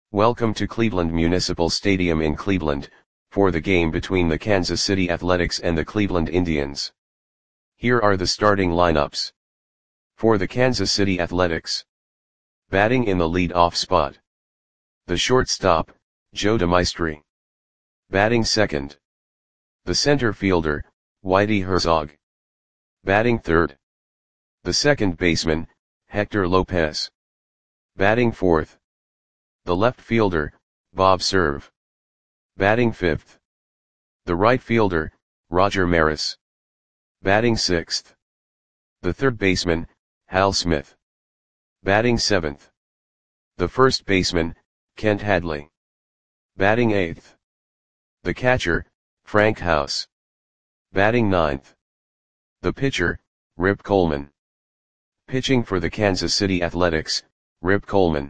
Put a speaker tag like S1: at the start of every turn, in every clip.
S1: Welcome to Cleveland Municipal Stadium in Cleveland, for the game between the Kansas City Athletics and the Cleveland Indians. Here are the starting lineups. For the Kansas City Athletics. Batting in the lead-off spot. The shortstop, Joe DeMaestri. Batting second. The center fielder, Whitey Herzog. Batting third. The second baseman, Hector Lopez. Batting fourth. The left fielder, Bob Cerv. Batting fifth. The right fielder, Roger Maris. Batting sixth. The third baseman, Hal Smith. Batting seventh. The first baseman, Kent Hadley. Batting eighth. The catcher, Frank House. Batting ninth. The pitcher, Rip Coleman. Pitching for the Kansas City Athletics, Rip Coleman.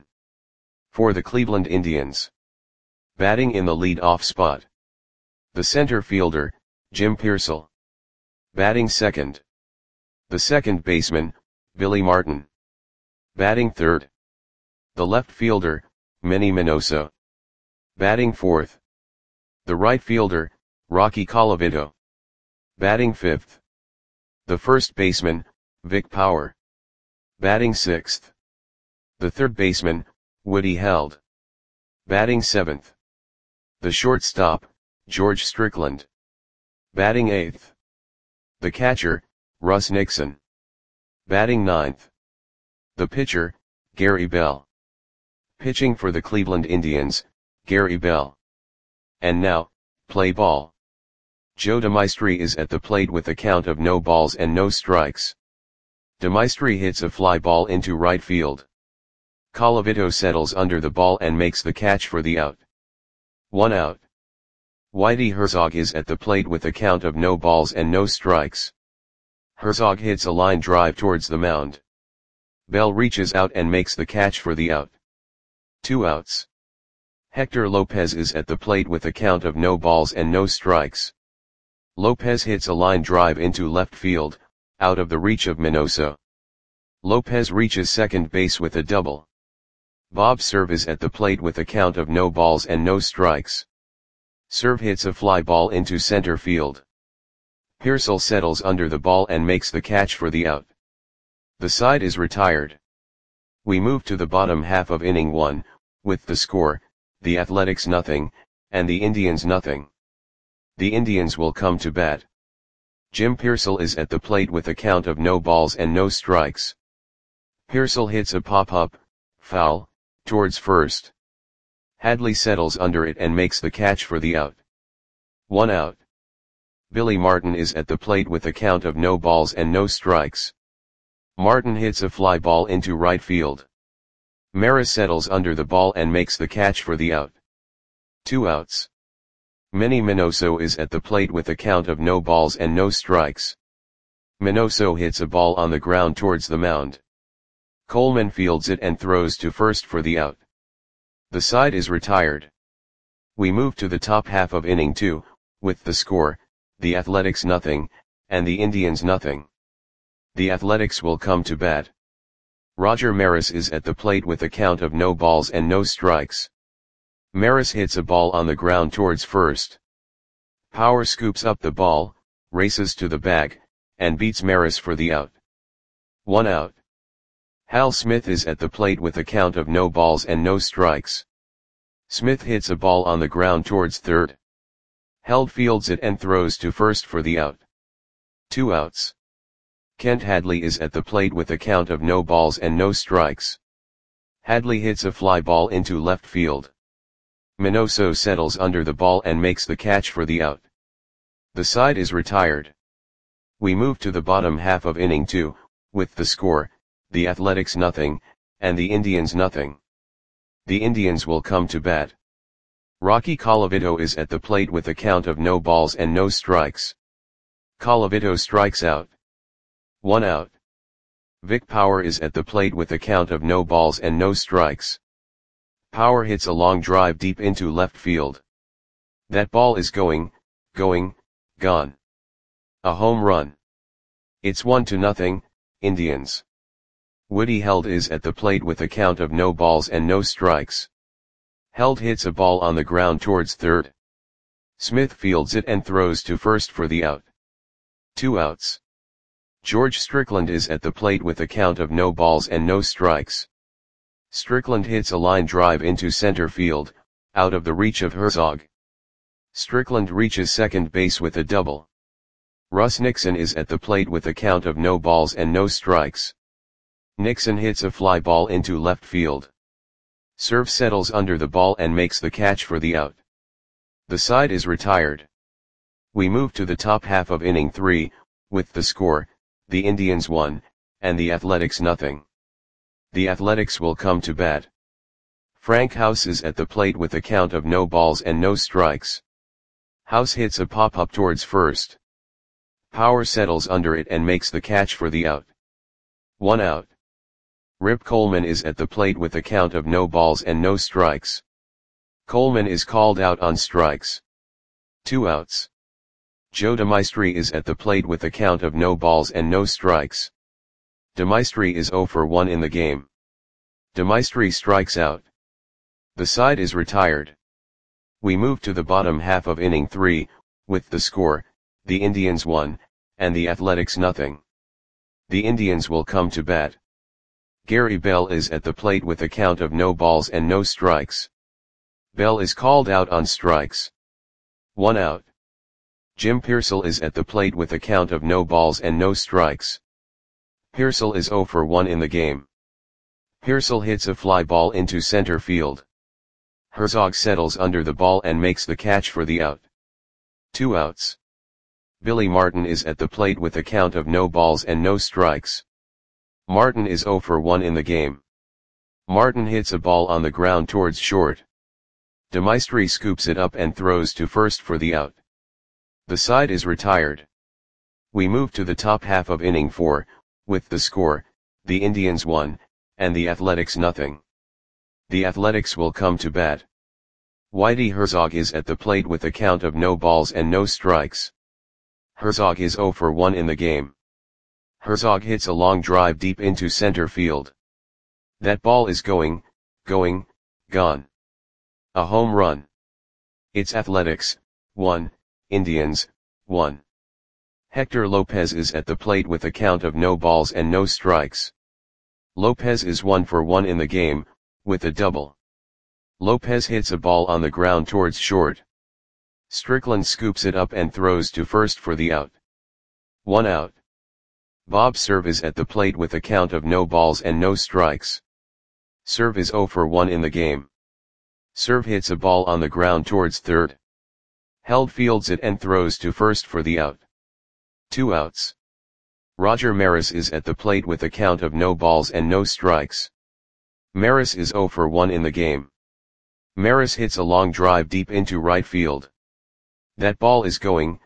S1: For the Cleveland Indians. Batting in the lead-off spot. The center fielder, Jim Piersall. Batting second. The second baseman, Billy Martin. Batting third. The left fielder, Manny Minoso. Batting fourth. The right fielder, Rocky Colavito. Batting fifth. The first baseman, Vic Power. Batting sixth. The third baseman, Woody Held. Batting seventh. The shortstop, George Strickland. Batting eighth. The catcher, Russ Nixon. Batting ninth. The pitcher, Gary Bell. Pitching for the Cleveland Indians, Gary Bell. And now, play ball. Joe DeMaestri is at the plate with a count of no balls and no strikes. DeMaestri hits a fly ball into right field. Colavito settles under the ball and makes the catch for the out. 1 out. Whitey Herzog is at the plate with a count of no balls and no strikes. Herzog hits a line drive towards the mound. Bell reaches out and makes the catch for the out. 2 outs. Hector Lopez is at the plate with a count of no balls and no strikes. Lopez hits a line drive into left field, out of the reach of Minoso. Lopez reaches second base with a double. Bob Cerv is at the plate with a count of no balls and no strikes. Cerv hits a fly ball into center field. Piersall settles under the ball and makes the catch for the out. The side is retired. We move to the bottom half of inning 1, with the score, the Athletics 0, and the Indians 0. The Indians will come to bat. Jim Piersall is at the plate with a count of no balls and no strikes. Piersall hits a pop-up, foul, towards first. Hadley settles under it and makes the catch for the out. 1 out. Billy Martin is at the plate with a count of no balls and no strikes. Martin hits a fly ball into right field. Maris settles under the ball and makes the catch for the out. 2 outs. Manny Minoso is at the plate with a count of no balls and no strikes. Minoso hits a ball on the ground towards the mound. Coleman fields it and throws to first for the out. The side is retired. We move to the top half of inning 2, with the score, the Athletics 0, and the Indians 0. The Athletics will come to bat. Roger Maris is at the plate with a count of no balls and no strikes. Maris hits a ball on the ground towards first. Power scoops up the ball, races to the bag, and beats Maris for the out. 1 out. Hal Smith is at the plate with a count of no balls and no strikes. Smith hits a ball on the ground towards third. Held fields it and throws to first for the out. 2 outs. Kent Hadley is at the plate with a count of no balls and no strikes. Hadley hits a fly ball into left field. Minoso settles under the ball and makes the catch for the out. The side is retired. We move to the bottom half of inning 2, with the score, the Athletics 0, and the Indians 0. The Indians will come to bat. Rocky Colavito is at the plate with a count of no balls and no strikes. Colavito strikes out. 1 out. Vic Power is at the plate with a count of no balls and no strikes. Power hits a long drive deep into left field. That ball is gone. A home run. It's 1-0, Indians. Woody Held is at the plate with a count of no balls and no strikes. Held hits a ball on the ground towards third. Smith fields it and throws to first for the out. 2 outs. George Strickland is at the plate with a count of no balls and no strikes. Strickland hits a line drive into center field, out of the reach of Herzog. Strickland reaches second base with a double. Russ Nixon is at the plate with a count of no balls and no strikes. Nixon hits a fly ball into left field. Serve settles under the ball and makes the catch for the out. The side is retired. We move to the top half of inning 3, with the score, the Indians 1, and the Athletics nothing. The Athletics will come to bat. Frank House is at the plate with a count of no balls and no strikes. House hits a pop-up towards first. Power settles under it and makes the catch for the out. 1 out. Rip Coleman is at the plate with a count of no balls and no strikes. Coleman is called out on strikes. 2 outs. Joe DeMaestri is at the plate with a count of no balls and no strikes. DeMaestri is 0 for 1 in the game. DeMaestri strikes out. The side is retired. We move to the bottom half of inning 3, with the score, the Indians 1, and the Athletics nothing. The Indians will come to bat. Gary Bell is at the plate with a count of no balls and no strikes. Bell is called out on strikes. 1 out. Jim Pearsall is at the plate with a count of no balls and no strikes. Pearsall is 0 for 1 in the game. Pearsall hits a fly ball into center field. Herzog settles under the ball and makes the catch for the out. 2 outs. Billy Martin is at the plate with a count of no balls and no strikes. Martin is 0 for 1 in the game. Martin hits a ball on the ground towards short. DeMaestri scoops it up and throws to first for the out. The side is retired. We move to the top half of inning 4, with the score, the Indians 1, and the Athletics nothing. The Athletics will come to bat. Whitey Herzog is at the plate with a count of no balls and no strikes. Herzog is 0 for 1 in the game. Herzog hits a long drive deep into center field. That ball is gone. A home run. It's Athletics, 1, Indians, 1. Hector Lopez is at the plate with a count of no balls and no strikes. Lopez is 1 for 1 in the game, with a double. Lopez hits a ball on the ground towards short. Strickland scoops it up and throws to first for the out. 1 out. Bob Cerv is at the plate with a count of no balls and no strikes. Cerv is 0 for 1 in the game. Cerv hits a ball on the ground towards third. Held fields it and throws to first for the out. 2 outs. Roger Maris is at the plate with a count of no balls and no strikes. Maris is 0 for 1 in the game. Maris hits a long drive deep into right field. That ball is gone.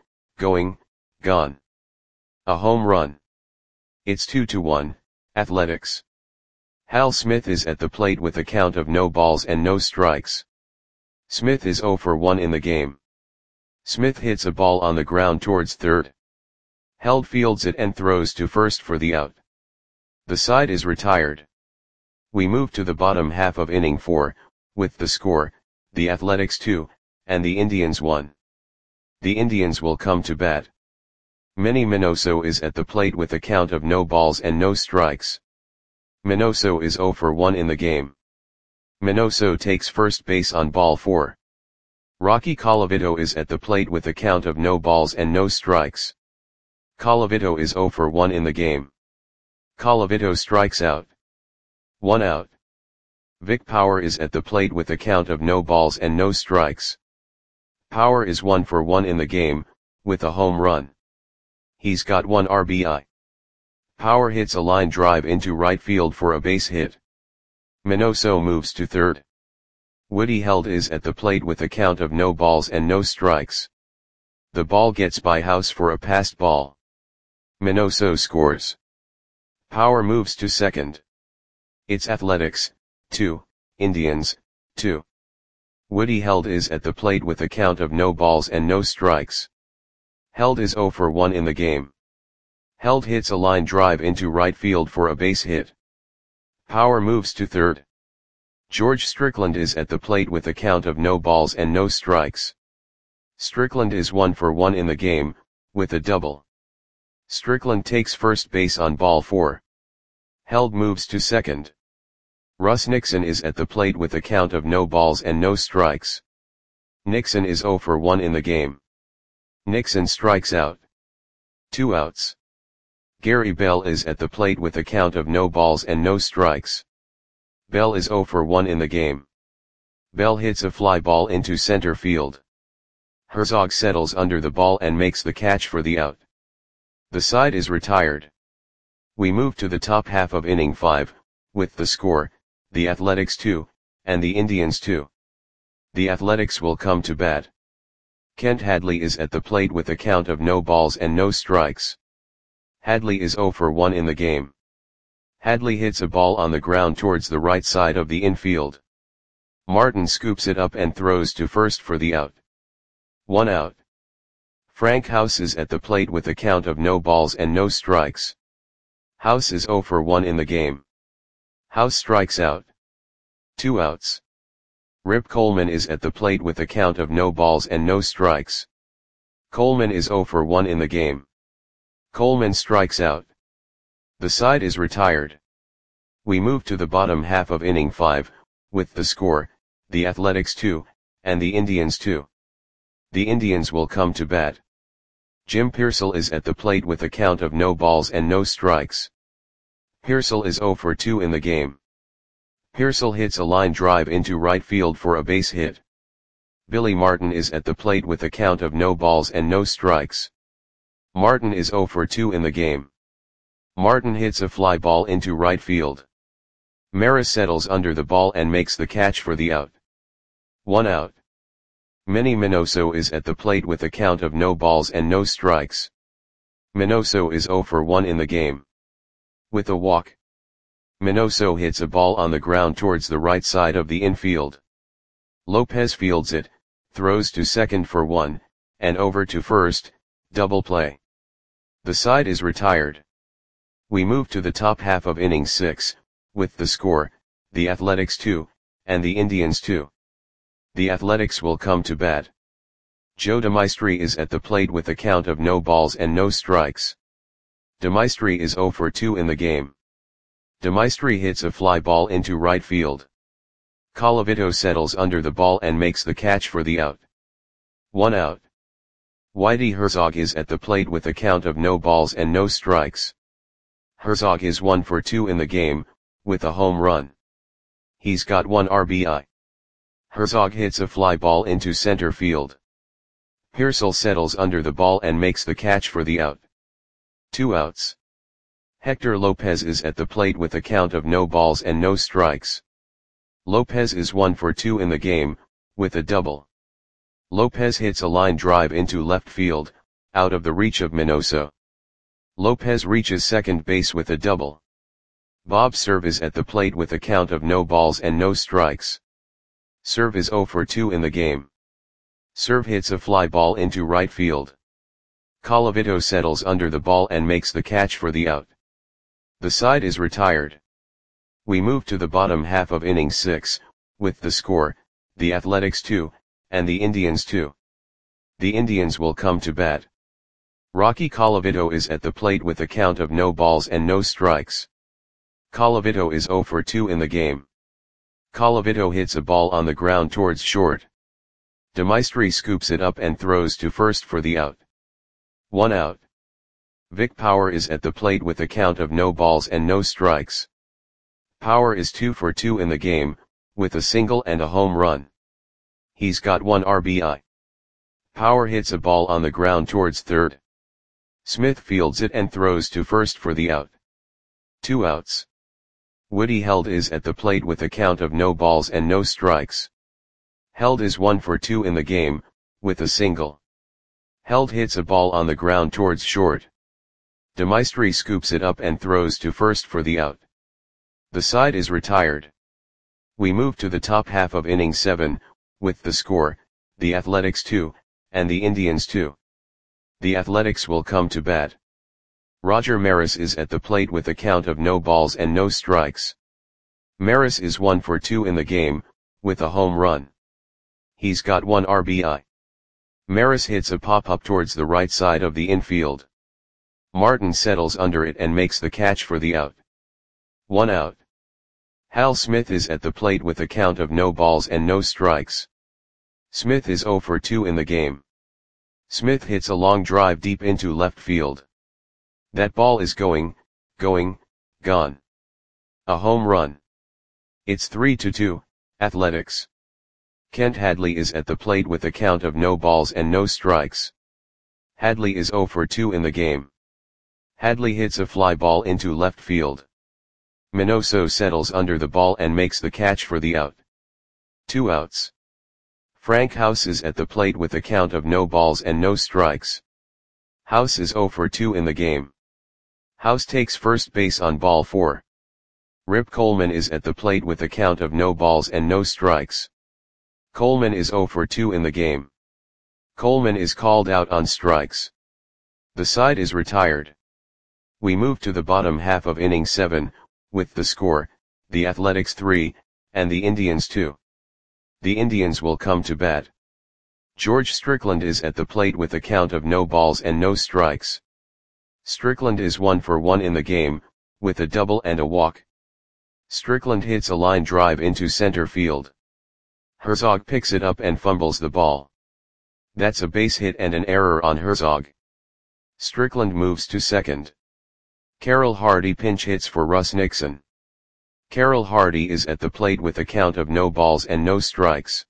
S1: A home run. It's 2-1, Athletics. Hal Smith is at the plate with a count of no balls and no strikes. Smith is 0 for 1 in the game. Smith hits a ball on the ground towards third. Held fields it and throws to first for the out. The side is retired. We move to the bottom half of inning 4, with the score, the Athletics 2, and the Indians 1. The Indians will come to bat. Manny Minoso is at the plate with a count of no balls and no strikes. Minoso is 0 for 1 in the game. Minoso takes first base on ball 4. Rocky Colavito is at the plate with a count of no balls and no strikes. Colavito is 0 for 1 in the game. Colavito strikes out. 1 out. Vic Power is at the plate with a count of no balls and no strikes. Power is 1 for 1 in the game, with a home run. He's got 1 RBI. Power hits a line drive into right field for a base hit. Minoso moves to third. Woody Held is at the plate with a count of no balls and no strikes. The ball gets by House for a passed ball. Minoso scores. Power moves to second. It's Athletics, 2, Indians, 2. Woody Held is at the plate with a count of no balls and no strikes. Held is 0 for 1 in the game. Held hits a line drive into right field for a base hit. Power moves to third. George Strickland is at the plate with a count of no balls and no strikes. Strickland is 1 for 1 in the game, with a double. Strickland takes first base on ball 4. Held moves to second. Russ Nixon is at the plate with a count of no balls and no strikes. Nixon is 0 for 1 in the game. Nixon strikes out. 2 outs. Gary Bell is at the plate with a count of no balls and no strikes. Bell is 0 for 1 in the game. Bell hits a fly ball into center field. Herzog settles under the ball and makes the catch for the out. The side is retired. We move to the top half of inning 5, with the score, the Athletics 2, and the Indians 2. The Athletics will come to bat. Kent Hadley is at the plate with a count of no balls and no strikes. Hadley is 0 for 1 in the game. Hadley hits a ball on the ground towards the right side of the infield. Martin scoops it up and throws to first for the out. 1 out. Frank House is at the plate with a count of no balls and no strikes. House is 0 for 1 in the game. House strikes out. 2 outs. Rip Coleman is at the plate with a count of no balls and no strikes. Coleman is 0 for 1 in the game. Coleman strikes out. The side is retired. We move to the bottom half of inning 5, with the score, the Athletics 2, and the Indians 2. The Indians will come to bat. Jim Pearsall is at the plate with a count of no balls and no strikes. Pearsall is 0 for 2 in the game. Pearsall hits a line drive into right field for a base hit. Billy Martin is at the plate with a count of no balls and no strikes. Martin is 0 for 2 in the game. Martin hits a fly ball into right field. Maris settles under the ball and makes the catch for the out. 1 out. Manny Minoso is at the plate with a count of no balls and no strikes. Minoso is 0 for 1 in the game. With a walk. Minoso hits a ball on the ground towards the right side of the infield. Lopez fields it, throws to second for 1, and over to first, double play. The side is retired. We move to the top half of inning 6, with the score, the Athletics 2, and the Indians 2. The Athletics will come to bat. Joe DeMaestri is at the plate with a count of no balls and no strikes. DeMaestri is 0 for 2 in the game. DeMaestri hits a fly ball into right field. Colavito settles under the ball and makes the catch for the out. 1 out. Whitey Herzog is at the plate with a count of no balls and no strikes. Herzog is 1 for 2 in the game, with a home run. He's got 1 RBI. Herzog hits a fly ball into center field. Pearsall settles under the ball and makes the catch for the out. 2 outs. Hector Lopez is at the plate with a count of no balls and no strikes. Lopez is 1 for 2 in the game, with a double. Lopez hits a line drive into left field, out of the reach of Minoso. Lopez reaches second base with a double. Bob Cerv is at the plate with a count of no balls and no strikes. Cerv is 0 for 2 in the game. Cerv hits a fly ball into right field. Colavito settles under the ball and makes the catch for the out. The side is retired. We move to the bottom half of inning 6, with the score, the Athletics 2, and the Indians 2. The Indians will come to bat. Rocky Colavito is at the plate with a count of no balls and no strikes. Colavito is 0 for 2 in the game. Colavito hits a ball on the ground towards short. DeMaestri scoops it up and throws to first for the out. 1 out. Vic Power is at the plate with a count of no balls and no strikes. Power is 2 for 2 in the game, with a single and a home run. He's got 1 RBI. Power hits a ball on the ground towards third. Smith fields it and throws to first for the out. 2 outs. Woody Held is at the plate with a count of no balls and no strikes. Held is 1 for 2 in the game, with a single. Held hits a ball on the ground towards short. DeMaestri scoops it up and throws to first for the out. The side is retired. We move to the top half of inning 7, with the score, the Athletics 2, and the Indians 2. The Athletics will come to bat. Roger Maris is at the plate with a count of no balls and no strikes. Maris is 1 for 2 in the game, with a home run. He's got 1 RBI. Maris hits a pop-up towards the right side of the infield. Martin settles under it and makes the catch for the out. 1 out. Hal Smith is at the plate with a count of no balls and no strikes. Smith is 0 for 2 in the game. Smith hits a long drive deep into left field. That ball is gone. A home run. It's 3-2, Athletics. Kent Hadley is at the plate with a count of no balls and no strikes. Hadley is 0 for 2 in the game. Hadley hits a fly ball into left field. Minoso settles under the ball and makes the catch for the out. 2 outs. Frank House is at the plate with a count of no balls and no strikes. House is 0 for 2 in the game. House takes first base on ball 4. Rip Coleman is at the plate with a count of no balls and no strikes. Coleman is 0 for 2 in the game. Coleman is called out on strikes. The side is retired. We move to the bottom half of inning 7, with the score, the Athletics 3, and the Indians 2. The Indians will come to bat. George Strickland is at the plate with a count of no balls and no strikes. Strickland is 1 for 1 in the game, with a double and a walk. Strickland hits a line drive into center field. Herzog picks it up and fumbles the ball. That's a base hit and an error on Herzog. Strickland moves to second. Carroll Hardy pinch hits for Russ Nixon. Carroll Hardy is at the plate with a count of no balls and no strikes.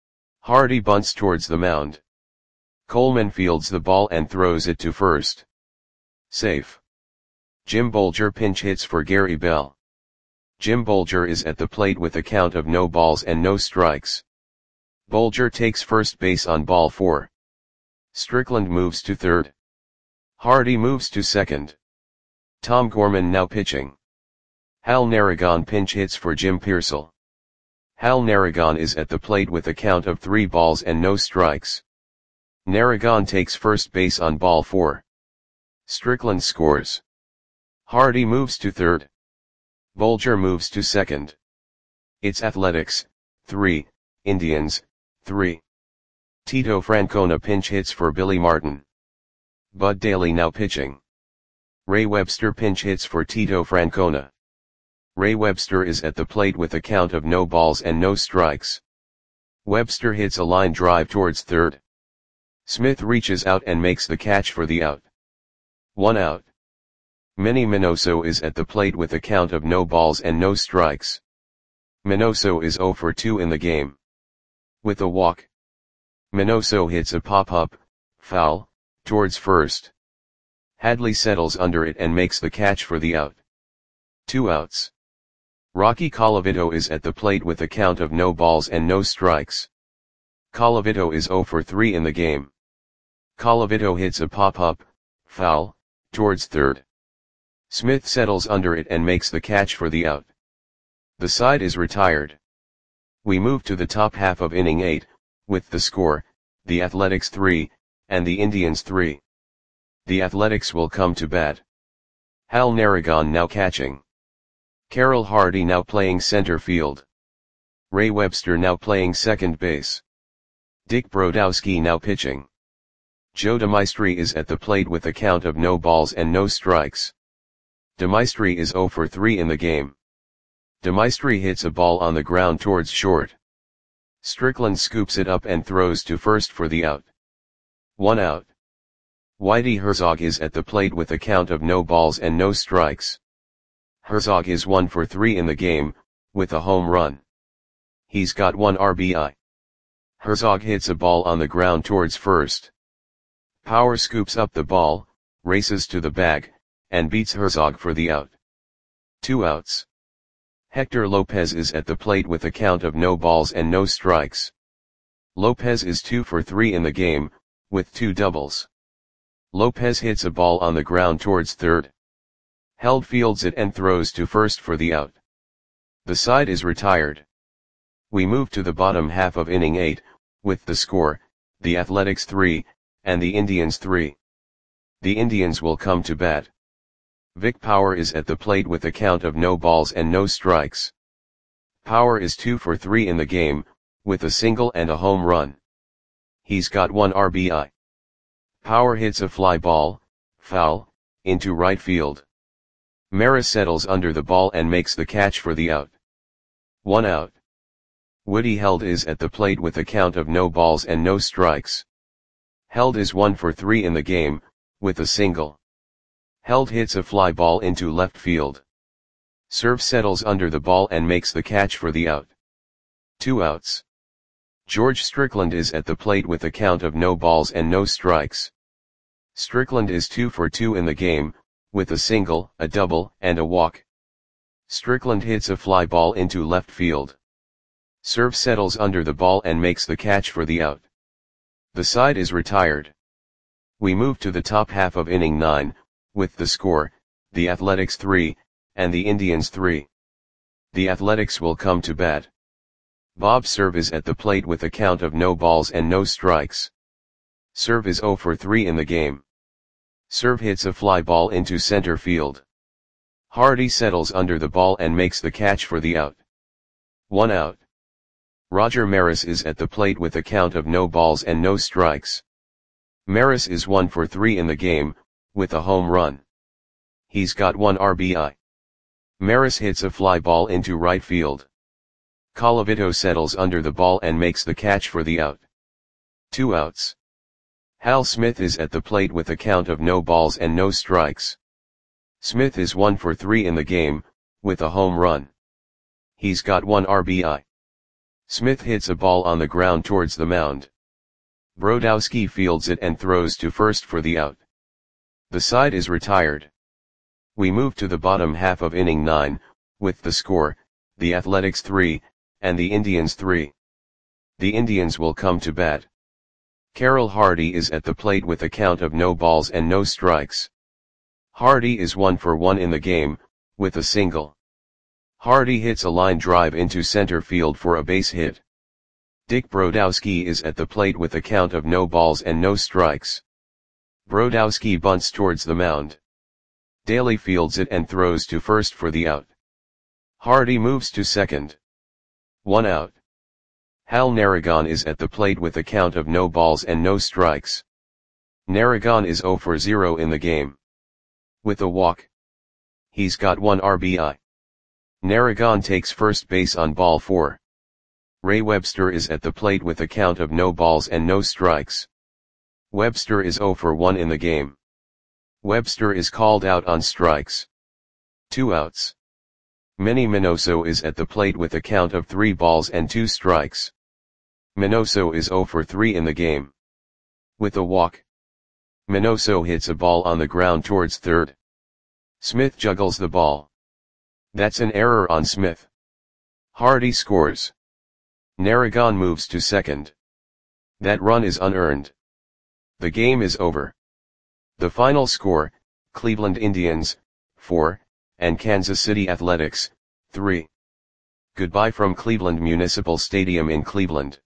S1: Hardy bunts towards the mound. Coleman fields the ball and throws it to first. Safe. Jim Bolger pinch hits for Gary Bell. Jim Bolger is at the plate with a count of no balls and no strikes. Bolger takes first base on ball 4. Strickland moves to third. Hardy moves to second. Tom Gorman now pitching. Hal Narragon pinch hits for Jim Pearsall. Hal Narragon is at the plate with a count of 3 balls and no strikes. Narragon takes first base on ball 4. Strickland scores. Hardy moves to third. Bolger moves to second. It's Athletics, 3, Indians, 3. Tito Francona pinch hits for Billy Martin. Bud Daly now pitching. Ray Webster pinch hits for Tito Francona. Ray Webster is at the plate with a count of no balls and no strikes. Webster hits a line drive towards third. Smith reaches out and makes the catch for the out. 1 out. Manny Minoso is at the plate with a count of no balls and no strikes. Minoso is 0 for 2 in the game. With a walk. Minoso hits a pop-up, foul, towards first. Hadley settles under it and makes the catch for the out. 2 outs. Rocky Colavito is at the plate with a count of no balls and no strikes. Colavito is 0 for 3 in the game. Colavito hits a pop-up, foul, towards third. Smith settles under it and makes the catch for the out. The side is retired. We move to the top half of inning 8, with the score, the Athletics 3, and the Indians 3. The Athletics will come to bat. Hal Narragon now catching. Carroll Hardy now playing center field. Ray Webster now playing second base. Dick Brodowski now pitching. Joe DeMaestri is at the plate with a count of no balls and no strikes. DeMaestri is 0 for 3 in the game. DeMaestri hits a ball on the ground towards short. Strickland scoops it up and throws to first for the out. 1 out. Whitey Herzog is at the plate with a count of no balls and no strikes. Herzog is 1 for 3 in the game, with a home run. He's got 1 RBI. Herzog hits a ball on the ground towards first. Power scoops up the ball, races to the bag, and beats Herzog for the out. 2 outs. Hector Lopez is at the plate with a count of no balls and no strikes. Lopez is 2 for 3 in the game, with 2 doubles. Lopez hits a ball on the ground towards third. Held fields it and throws to first for the out. The side is retired. We move to the bottom half of inning 8, with the score, the Athletics 3, and the Indians 3. The Indians will come to bat. Vic Power is at the plate with a count of no balls and no strikes. Power is 2 for 3 in the game, with a single and a home run. He's got 1 RBI. Power hits a fly ball, foul, into right field. Maris settles under the ball and makes the catch for the out. 1 out. Woody Held is at the plate with a count of no balls and no strikes. Held is 1 for 3 in the game, with a single. Held hits a fly ball into left field. Serve settles under the ball and makes the catch for the out. 2 outs. George Strickland is at the plate with a count of no balls and no strikes. Strickland is 2 for 2 in the game, with a single, a double, and a walk. Strickland hits a fly ball into left field. Serve settles under the ball and makes the catch for the out. The side is retired. We move to the top half of inning 9, with the score, the Athletics 3, and the Indians 3. The Athletics will come to bat. Bob Serve is at the plate with a count of no balls and no strikes. Serve is 0 for 3 in the game. Serve hits a fly ball into center field. Hardy settles under the ball and makes the catch for the out. 1 out. Roger Maris is at the plate with a count of no balls and no strikes. Maris is 1 for 3 in the game, with a home run. He's got 1 RBI. Maris hits a fly ball into right field. Colavito settles under the ball and makes the catch for the out. 2 outs. Hal Smith is at the plate with a count of no balls and no strikes. Smith is 1 for 3 in the game, with a home run. He's got 1 RBI. Smith hits a ball on the ground towards the mound. Brodowski fields it and throws to first for the out. The side is retired. We move to the bottom half of inning 9, with the score, the Athletics 3, and the Indians 3. The Indians will come to bat. Carroll Hardy is at the plate with a count of no balls and no strikes. Hardy is 1 for 1 in the game, with a single. Hardy hits a line drive into center field for a base hit. Dick Brodowski is at the plate with a count of no balls and no strikes. Brodowski bunts towards the mound. Daly fields it and throws to first for the out. Hardy moves to second. 1 out. Hal Narragon is at the plate with a count of no balls and no strikes. Narragon is 0 for 0 in the game. With a walk. He's got 1 RBI. Narragon takes first base on ball 4. Ray Webster is at the plate with a count of no balls and no strikes. Webster is 0 for 1 in the game. Webster is called out on strikes. 2 outs. Manny Minoso is at the plate with a count of 3 balls and 2 strikes. Minoso is 0 for 3 in the game. With a walk. Minoso hits a ball on the ground towards third. Smith juggles the ball. That's an error on Smith. Hardy scores. Narragon moves to second. That run is unearned. The game is over. The final score, Cleveland Indians, 4, and Kansas City Athletics, 3. Goodbye from Cleveland Municipal Stadium in Cleveland.